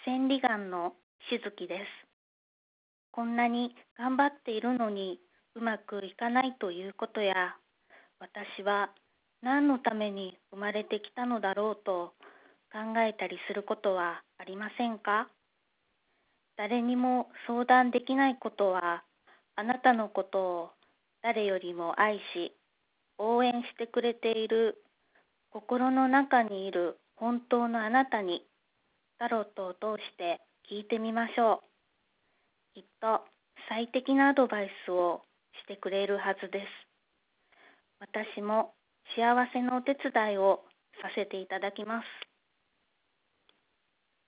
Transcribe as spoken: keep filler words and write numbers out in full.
千里眼のしずきです。こんなに頑張っているのにうまくいかないということや、私は何のために生まれてきたのだろうと考えたりすることはありませんか？誰にも相談できないことは、あなたのことを誰よりも愛し、応援してくれている心の中にいる本当のあなたにタロットを通して聞いてみましょう。きっと最適なアドバイスをしてくれるはずです。私も幸せのお手伝いをさせていただきます。